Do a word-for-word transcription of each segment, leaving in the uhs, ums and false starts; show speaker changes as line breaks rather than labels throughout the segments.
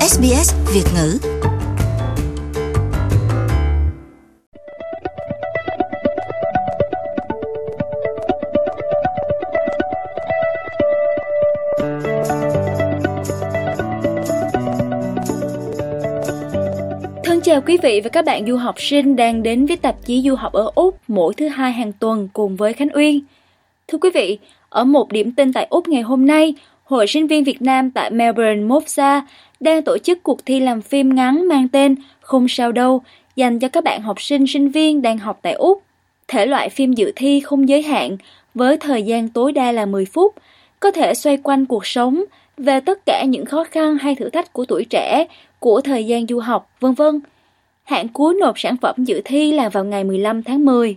ét bê ét Việt ngữ.
Thân chào quý vị và các bạn du học sinh đang đến với tạp chí Du học ở Úc mỗi thứ hai hàng tuần cùng với Khánh Uyên. Thưa quý vị, ở một điểm tin tại Úc ngày hôm nay, Hội Sinh viên Việt Nam tại Melbourne, Mofsa đang tổ chức cuộc thi làm phim ngắn mang tên Không Sao Đâu dành cho các bạn học sinh, sinh viên đang học tại Úc. Thể loại phim dự thi không giới hạn với thời gian tối đa là mười phút, có thể xoay quanh cuộc sống, về tất cả những khó khăn hay thử thách của tuổi trẻ, của thời gian du học, vân vân. Hạn cuối nộp sản phẩm dự thi là vào ngày mười lăm tháng mười.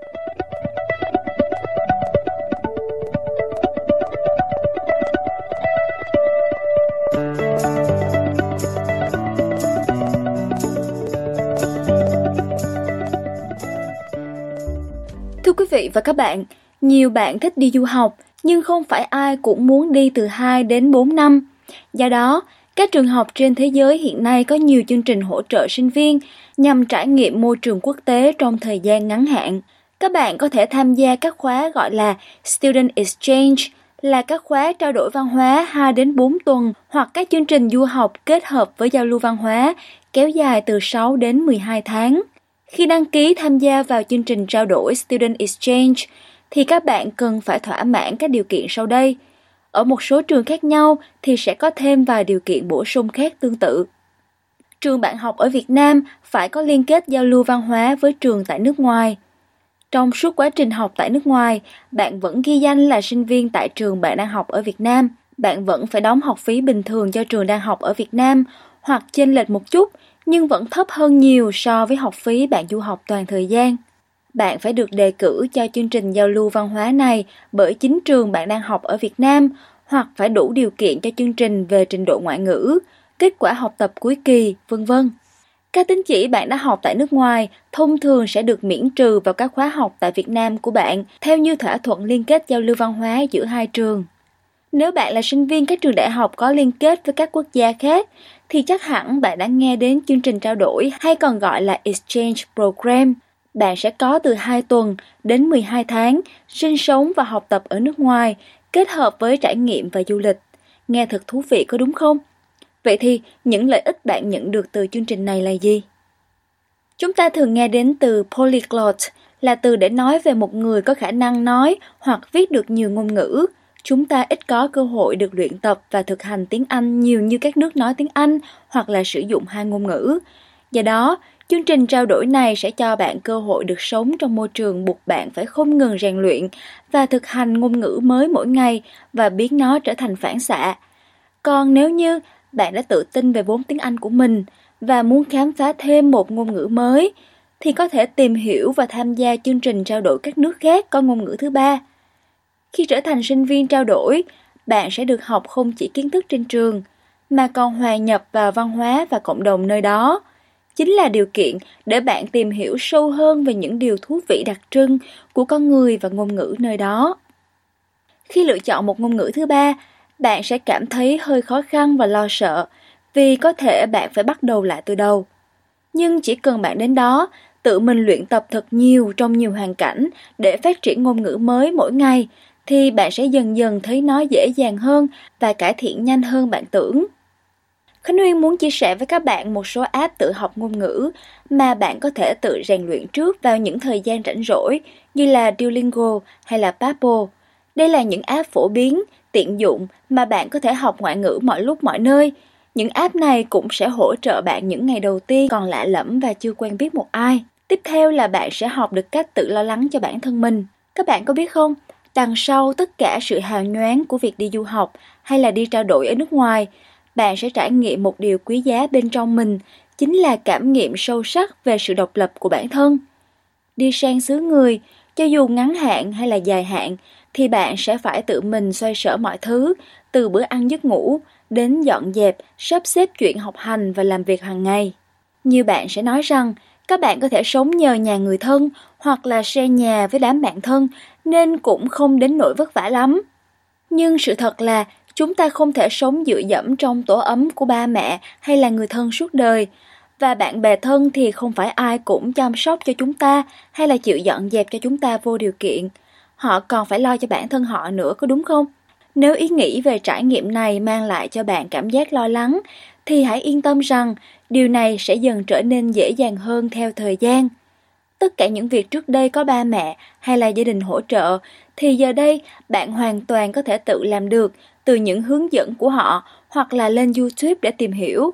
Thưa quý vị và các bạn, nhiều bạn thích đi du học, nhưng không phải ai cũng muốn đi từ hai đến bốn năm. Do đó, các trường học trên thế giới hiện nay có nhiều chương trình hỗ trợ sinh viên nhằm trải nghiệm môi trường quốc tế trong thời gian ngắn hạn. Các bạn có thể tham gia các khóa gọi là Student Exchange, là các khóa trao đổi văn hóa hai đến bốn tuần, hoặc các chương trình du học kết hợp với giao lưu văn hóa kéo dài từ sáu đến mười hai tháng. Khi đăng ký tham gia vào chương trình trao đổi Student Exchange, thì các bạn cần phải thỏa mãn các điều kiện sau đây. Ở một số trường khác nhau thì sẽ có thêm vài điều kiện bổ sung khác tương tự. Trường bạn học ở Việt Nam phải có liên kết giao lưu văn hóa với trường tại nước ngoài. Trong suốt quá trình học tại nước ngoài, bạn vẫn ghi danh là sinh viên tại trường bạn đang học ở Việt Nam. Bạn vẫn phải đóng học phí bình thường cho trường đang học ở Việt Nam, hoặc chênh lệch một chút, nhưng vẫn thấp hơn nhiều so với học phí bạn du học toàn thời gian. Bạn phải được đề cử cho chương trình giao lưu văn hóa này bởi chính trường bạn đang học ở Việt Nam, hoặc phải đủ điều kiện cho chương trình về trình độ ngoại ngữ, kết quả học tập cuối kỳ, vân vân. Các tín chỉ bạn đã học tại nước ngoài thông thường sẽ được miễn trừ vào các khóa học tại Việt Nam của bạn theo như thỏa thuận liên kết giao lưu văn hóa giữa hai trường. Nếu bạn là sinh viên các trường đại học có liên kết với các quốc gia khác, thì chắc hẳn bạn đã nghe đến chương trình trao đổi hay còn gọi là Exchange Program. Bạn sẽ có từ hai tuần đến mười hai tháng sinh sống và học tập ở nước ngoài, kết hợp với trải nghiệm và du lịch. Nghe thật thú vị có đúng không? Vậy thì những lợi ích bạn nhận được từ chương trình này là gì? Chúng ta thường nghe đến từ polyglot, là từ để nói về một người có khả năng nói hoặc viết được nhiều ngôn ngữ. Chúng ta ít có cơ hội được luyện tập và thực hành tiếng Anh nhiều như các nước nói tiếng Anh hoặc là sử dụng hai ngôn ngữ. Do đó, chương trình trao đổi này sẽ cho bạn cơ hội được sống trong môi trường buộc bạn phải không ngừng rèn luyện và thực hành ngôn ngữ mới mỗi ngày và biến nó trở thành phản xạ. Còn nếu như bạn đã tự tin về vốn tiếng Anh của mình và muốn khám phá thêm một ngôn ngữ mới, thì có thể tìm hiểu và tham gia chương trình trao đổi các nước khác có ngôn ngữ thứ ba. Khi trở thành sinh viên trao đổi, bạn sẽ được học không chỉ kiến thức trên trường, mà còn hòa nhập vào văn hóa và cộng đồng nơi đó. Chính là điều kiện để bạn tìm hiểu sâu hơn về những điều thú vị đặc trưng của con người và ngôn ngữ nơi đó. Khi lựa chọn một ngôn ngữ thứ ba, bạn sẽ cảm thấy hơi khó khăn và lo sợ, vì có thể bạn phải bắt đầu lại từ đầu. Nhưng chỉ cần bạn đến đó, tự mình luyện tập thật nhiều trong nhiều hoàn cảnh để phát triển ngôn ngữ mới mỗi ngày, thì bạn sẽ dần dần thấy nó dễ dàng hơn và cải thiện nhanh hơn bạn tưởng. Khánh Uyên muốn chia sẻ với các bạn một số app tự học ngôn ngữ mà bạn có thể tự rèn luyện trước vào những thời gian rảnh rỗi, như là Duolingo hay là Babbel. Đây là những app phổ biến, tiện dụng mà bạn có thể học ngoại ngữ mọi lúc mọi nơi. Những app này cũng sẽ hỗ trợ bạn những ngày đầu tiên còn lạ lẫm và chưa quen biết một ai. Tiếp theo là bạn sẽ học được cách tự lo lắng cho bản thân mình. Các bạn có biết không, đằng sau tất cả sự hào nhoáng của việc đi du học hay là đi trao đổi ở nước ngoài, bạn sẽ trải nghiệm một điều quý giá bên trong mình, chính là cảm nghiệm sâu sắc về sự độc lập của bản thân. Đi sang xứ người, cho dù ngắn hạn hay là dài hạn, thì bạn sẽ phải tự mình xoay sở mọi thứ, từ bữa ăn giấc ngủ đến dọn dẹp, sắp xếp chuyện học hành và làm việc hàng ngày. Nhiều bạn sẽ nói rằng các bạn có thể sống nhờ nhà người thân hoặc là share nhà với đám bạn thân nên cũng không đến nỗi vất vả lắm. Nhưng sự thật là Chúng ta không thể sống dựa dẫm trong tổ ấm của ba mẹ hay là người thân suốt đời. Và bạn bè thân thì không phải ai cũng chăm sóc cho chúng ta hay là chịu dọn dẹp cho chúng ta vô điều kiện. Họ còn phải lo cho bản thân họ nữa, có đúng không? Nếu ý nghĩ về trải nghiệm này mang lại cho bạn cảm giác lo lắng, thì hãy yên tâm rằng điều này sẽ dần trở nên dễ dàng hơn theo thời gian. Tất cả những việc trước đây có ba mẹ hay là gia đình hỗ trợ, thì giờ đây bạn hoàn toàn có thể tự làm được từ những hướng dẫn của họ hoặc là lên YouTube để tìm hiểu.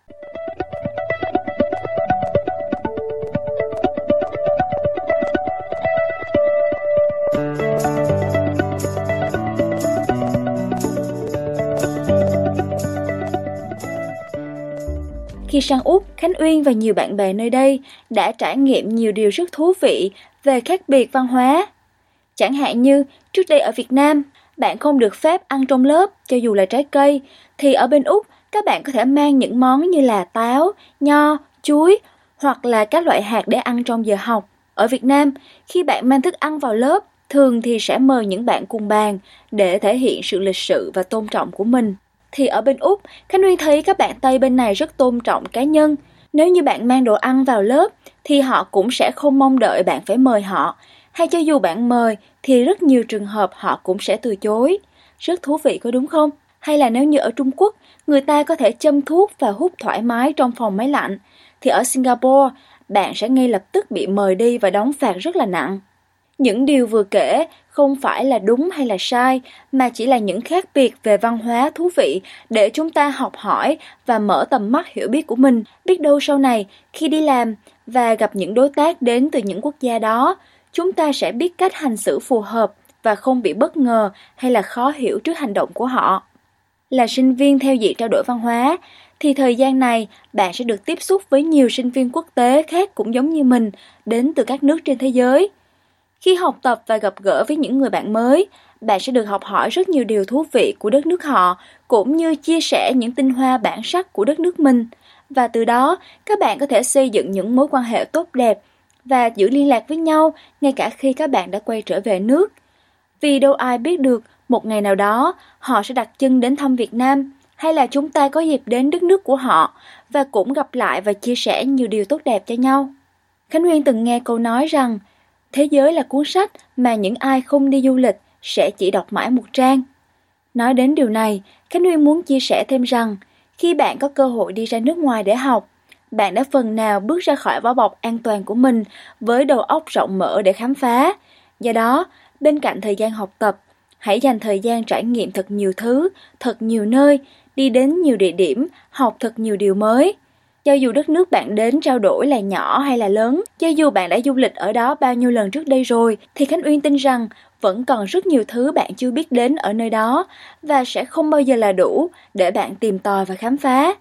Khi sang Úc, Khánh Uyên và nhiều bạn bè nơi đây đã trải nghiệm nhiều điều rất thú vị về khác biệt văn hóa. Chẳng hạn như, trước đây ở Việt Nam, bạn không được phép ăn trong lớp cho dù là trái cây, thì ở bên Úc, các bạn có thể mang những món như là táo, nho, chuối hoặc là các loại hạt để ăn trong giờ học. Ở Việt Nam, khi bạn mang thức ăn vào lớp, thường thì sẽ mời những bạn cùng bàn để thể hiện sự lịch sự và tôn trọng của mình. Thì ở bên Úc, Khánh Uyên thấy các bạn Tây bên này rất tôn trọng cá nhân. Nếu như bạn mang đồ ăn vào lớp, thì họ cũng sẽ không mong đợi bạn phải mời họ. Hay cho dù bạn mời, thì rất nhiều trường hợp họ cũng sẽ từ chối. Rất thú vị có đúng không? Hay là nếu như ở Trung Quốc, người ta có thể châm thuốc và hút thoải mái trong phòng máy lạnh, thì ở Singapore, bạn sẽ ngay lập tức bị mời đi và đóng phạt rất là nặng. Những điều vừa kể không phải là đúng hay là sai, mà chỉ là những khác biệt về văn hóa thú vị để chúng ta học hỏi và mở tầm mắt hiểu biết của mình. Biết đâu sau này, khi đi làm và gặp những đối tác đến từ những quốc gia đó, chúng ta sẽ biết cách hành xử phù hợp và không bị bất ngờ hay là khó hiểu trước hành động của họ. Là sinh viên theo diện trao đổi văn hóa, thì thời gian này bạn sẽ được tiếp xúc với nhiều sinh viên quốc tế khác cũng giống như mình, đến từ các nước trên thế giới. Khi học tập và gặp gỡ với những người bạn mới, bạn sẽ được học hỏi rất nhiều điều thú vị của đất nước họ, cũng như chia sẻ những tinh hoa bản sắc của đất nước mình. Và từ đó, các bạn có thể xây dựng những mối quan hệ tốt đẹp và giữ liên lạc với nhau ngay cả khi các bạn đã quay trở về nước. Vì đâu ai biết được một ngày nào đó họ sẽ đặt chân đến thăm Việt Nam, hay là chúng ta có dịp đến đất nước của họ và cũng gặp lại và chia sẻ nhiều điều tốt đẹp cho nhau. Khánh Uyên từng nghe câu nói rằng thế giới là cuốn sách mà những ai không đi du lịch sẽ chỉ đọc mãi một trang. Nói đến điều này, Khánh Uyên muốn chia sẻ thêm rằng khi bạn có cơ hội đi ra nước ngoài để học, bạn đã phần nào bước ra khỏi vỏ bọc an toàn của mình với đầu óc rộng mở để khám phá. Do đó, bên cạnh thời gian học tập, hãy dành thời gian trải nghiệm thật nhiều thứ, thật nhiều nơi, đi đến nhiều địa điểm, học thật nhiều điều mới. Cho dù đất nước bạn đến trao đổi là nhỏ hay là lớn, cho dù bạn đã du lịch ở đó bao nhiêu lần trước đây rồi, thì Khánh Uyên tin rằng vẫn còn rất nhiều thứ bạn chưa biết đến ở nơi đó và sẽ không bao giờ là đủ để bạn tìm tòi và khám phá.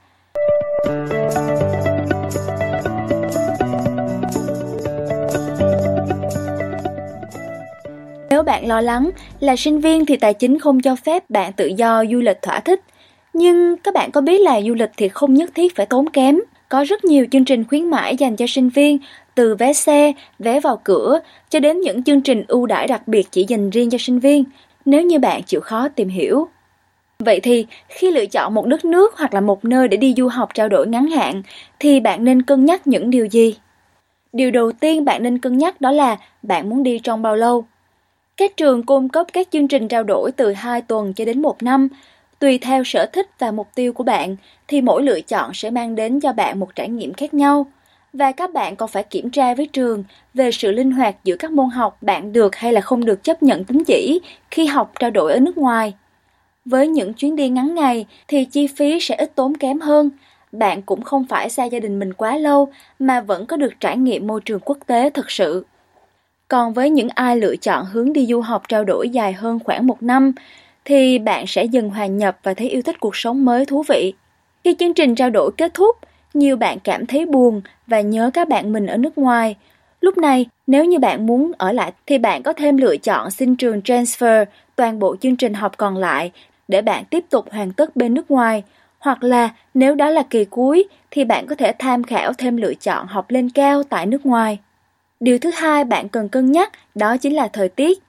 Nếu bạn lo lắng là sinh viên thì tài chính không cho phép bạn tự do du lịch thỏa thích, nhưng các bạn có biết là du lịch thì không nhất thiết phải tốn kém. Có rất nhiều chương trình khuyến mãi dành cho sinh viên, từ vé xe, vé vào cửa, cho đến những chương trình ưu đãi đặc biệt chỉ dành riêng cho sinh viên, nếu như bạn chịu khó tìm hiểu. Vậy thì, khi lựa chọn một đất nước hoặc là một nơi để đi du học trao đổi ngắn hạn, thì bạn nên cân nhắc những điều gì? Điều đầu tiên bạn nên cân nhắc đó là bạn muốn đi trong bao lâu. Các trường cung cấp các chương trình trao đổi từ hai tuần cho đến một năm. Tùy theo sở thích và mục tiêu của bạn, thì mỗi lựa chọn sẽ mang đến cho bạn một trải nghiệm khác nhau. Và các bạn còn phải kiểm tra với trường về sự linh hoạt giữa các môn học bạn được hay là không được chấp nhận tín chỉ khi học trao đổi ở nước ngoài. Với những chuyến đi ngắn ngày thì chi phí sẽ ít tốn kém hơn. Bạn cũng không phải xa gia đình mình quá lâu mà vẫn có được trải nghiệm môi trường quốc tế thật sự. Còn với những ai lựa chọn hướng đi du học trao đổi dài hơn khoảng một năm, thì bạn sẽ dần hòa nhập và thấy yêu thích cuộc sống mới thú vị. Khi chương trình trao đổi kết thúc, nhiều bạn cảm thấy buồn và nhớ các bạn mình ở nước ngoài. Lúc này, nếu như bạn muốn ở lại thì bạn có thêm lựa chọn xin trường transfer toàn bộ chương trình học còn lại để bạn tiếp tục hoàn tất bên nước ngoài. Hoặc là nếu đó là kỳ cuối thì bạn có thể tham khảo thêm lựa chọn học lên cao tại nước ngoài. Điều thứ hai bạn cần cân nhắc đó chính là thời tiết.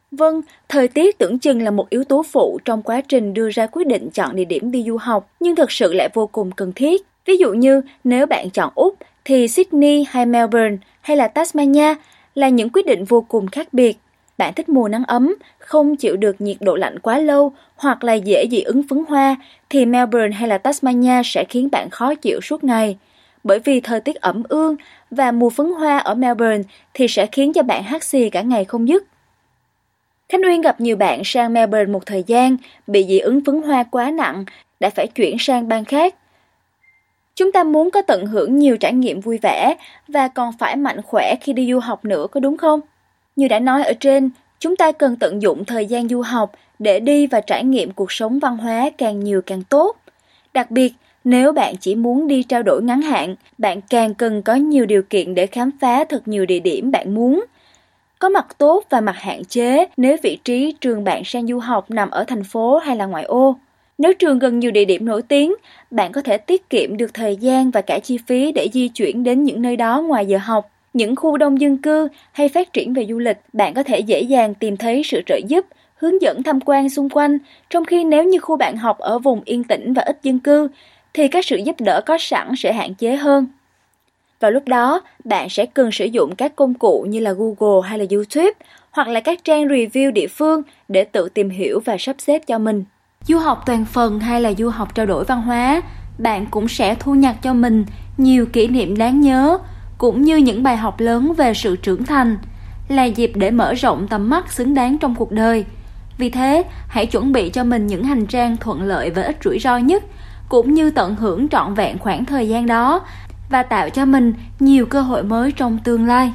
Vâng, thời tiết tưởng chừng là một yếu tố phụ trong quá trình đưa ra quyết định chọn địa điểm đi du học, nhưng thực sự lại vô cùng cần thiết. Ví dụ như nếu bạn chọn Úc thì Sydney hay Melbourne hay là Tasmania là những quyết định vô cùng khác biệt. Bạn thích mùa nắng ấm, không chịu được nhiệt độ lạnh quá lâu hoặc là dễ dị ứng phấn hoa thì Melbourne hay là Tasmania sẽ khiến bạn khó chịu suốt ngày. Bởi vì thời tiết ẩm ương và mùa phấn hoa ở Melbourne thì sẽ khiến cho bạn hắt xì cả ngày không dứt. Khánh Uyên gặp nhiều bạn sang Melbourne một thời gian, bị dị ứng phấn hoa quá nặng, đã phải chuyển sang bang khác. Chúng ta muốn có tận hưởng nhiều trải nghiệm vui vẻ và còn phải mạnh khỏe khi đi du học nữa, có đúng không? Như đã nói ở trên, chúng ta cần tận dụng thời gian du học để đi và trải nghiệm cuộc sống văn hóa càng nhiều càng tốt. Đặc biệt, nếu bạn chỉ muốn đi trao đổi ngắn hạn, bạn càng cần có nhiều điều kiện để khám phá thật nhiều địa điểm bạn muốn. Có mặt tốt và mặt hạn chế nếu vị trí trường bạn sang du học nằm ở thành phố hay là ngoại ô. Nếu trường gần nhiều địa điểm nổi tiếng, bạn có thể tiết kiệm được thời gian và cả chi phí để di chuyển đến những nơi đó ngoài giờ học. Những khu đông dân cư hay phát triển về du lịch, bạn có thể dễ dàng tìm thấy sự trợ giúp, hướng dẫn tham quan xung quanh, trong khi nếu như khu bạn học ở vùng yên tĩnh và ít dân cư, thì các sự giúp đỡ có sẵn sẽ hạn chế hơn. Vào lúc đó, bạn sẽ cần sử dụng các công cụ như là Google hay là YouTube, hoặc là các trang review địa phương để tự tìm hiểu và sắp xếp cho mình. Du học toàn phần hay là du học trao đổi văn hóa, bạn cũng sẽ thu nhặt cho mình nhiều kỷ niệm đáng nhớ, cũng như những bài học lớn về sự trưởng thành, là dịp để mở rộng tầm mắt xứng đáng trong cuộc đời. Vì thế, hãy chuẩn bị cho mình những hành trang thuận lợi và ít rủi ro nhất, cũng như tận hưởng trọn vẹn khoảng thời gian đó và tạo cho mình nhiều cơ hội mới trong tương lai.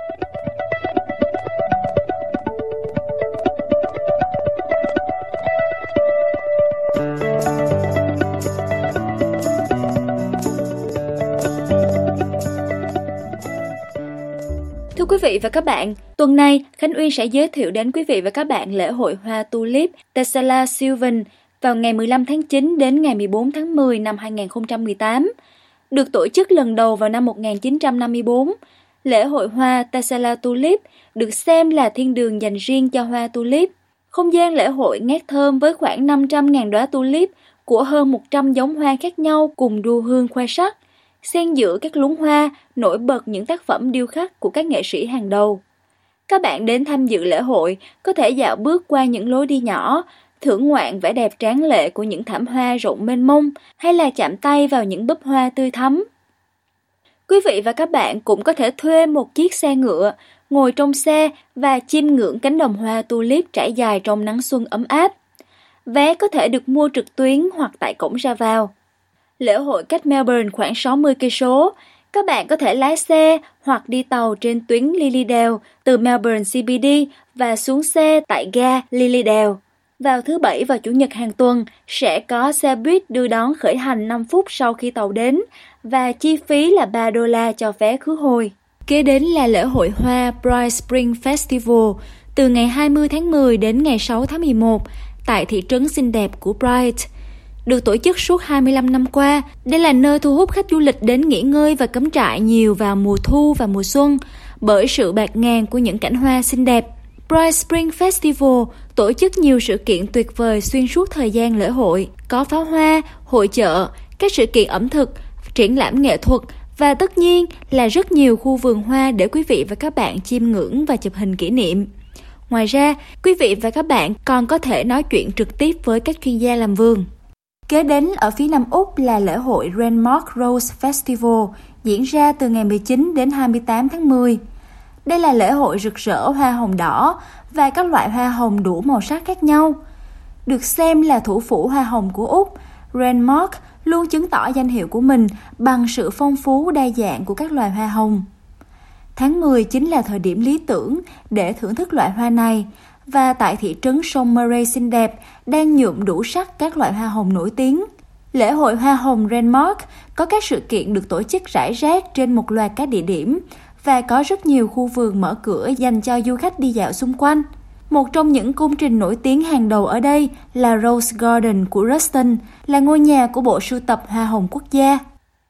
Thưa quý vị và các bạn, tuần này Khánh Uyên sẽ giới thiệu đến quý vị và các bạn lễ hội hoa tulip Tessela Sylvan vào ngày mười lăm tháng chín đến ngày mười bốn tháng mười năm hai nghìn không trăm mười tám. Được tổ chức lần đầu vào năm một nghìn chín trăm năm mươi tư, lễ hội hoa Tessela Tulip được xem là thiên đường dành riêng cho hoa tulip. Không gian lễ hội ngát thơm với khoảng năm trăm nghìn đóa tulip của hơn một trăm giống hoa khác nhau cùng đua hương khoe sắc. Xen giữa các luống hoa, nổi bật những tác phẩm điêu khắc của các nghệ sĩ hàng đầu. Các bạn đến tham dự lễ hội có thể dạo bước qua những lối đi nhỏ, thưởng ngoạn vẻ đẹp tráng lệ của những thảm hoa rộng mênh mông, hay là chạm tay vào những búp hoa tươi thắm. Quý vị và các bạn cũng có thể thuê một chiếc xe ngựa, ngồi trong xe và chiêm ngưỡng cánh đồng hoa tulip trải dài trong nắng xuân ấm áp. Vé có thể được mua trực tuyến hoặc tại cổng ra vào. Lễ hội cách Melbourne khoảng sáu mươi cây số. Các bạn có thể lái xe hoặc đi tàu trên tuyến Lilydale từ Melbourne xê bê đê và xuống xe tại ga Lilydale. Vào thứ Bảy và Chủ nhật hàng tuần sẽ có xe buýt đưa đón khởi hành năm phút sau khi tàu đến và chi phí là ba đô la cho vé khứ hồi. Kế đến là lễ hội hoa Bright Spring Festival từ ngày hai mươi tháng mười đến ngày sáu tháng mười một tại thị trấn xinh đẹp của Bright. Được tổ chức suốt hai mươi lăm năm qua, đây là nơi thu hút khách du lịch đến nghỉ ngơi và cắm trại nhiều vào mùa thu và mùa xuân bởi sự bạt ngàn của những cảnh hoa xinh đẹp. Bright Spring Festival tổ chức nhiều sự kiện tuyệt vời xuyên suốt thời gian lễ hội, có pháo hoa, hội chợ, các sự kiện ẩm thực, triển lãm nghệ thuật và tất nhiên là rất nhiều khu vườn hoa để quý vị và các bạn chiêm ngưỡng và chụp hình kỷ niệm. Ngoài ra, quý vị và các bạn còn có thể nói chuyện trực tiếp với các chuyên gia làm vườn. Kế đến ở phía Nam Úc là lễ hội Renmark Rose Festival diễn ra từ ngày mười chín đến hai mươi tám tháng mười. Đây là lễ hội rực rỡ hoa hồng đỏ và các loại hoa hồng đủ màu sắc khác nhau. Được xem là thủ phủ hoa hồng của Úc, Renmark luôn chứng tỏ danh hiệu của mình bằng sự phong phú đa dạng của các loài hoa hồng. Tháng mười chính là thời điểm lý tưởng để thưởng thức loại hoa này, và tại thị trấn sông Murray xinh đẹp đang nhuộm đủ sắc các loại hoa hồng nổi tiếng. Lễ hội hoa hồng Renmark có các sự kiện được tổ chức rải rác trên một loạt các địa điểm và có rất nhiều khu vườn mở cửa dành cho du khách đi dạo xung quanh. Một trong những công trình nổi tiếng hàng đầu ở đây là Rose Garden của Ruston, là ngôi nhà của bộ sưu tập hoa hồng quốc gia.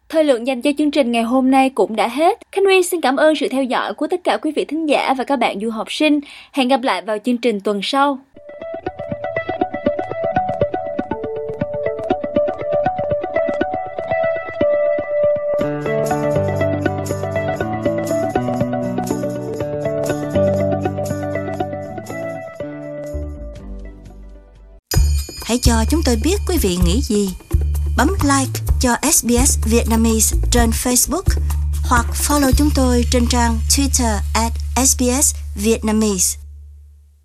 Thời lượng dành cho chương trình ngày hôm nay cũng đã hết. Khánh Nguyên xin cảm ơn sự theo dõi của tất cả quý vị thính giả và các bạn du học sinh. Hẹn gặp lại vào chương trình tuần sau.
Hãy cho chúng tôi biết quý vị nghĩ gì. Bấm like cho ét bê ét Vietnamese trên Facebook hoặc follow chúng tôi trên trang Twitter at ét bê ét Vietnamese.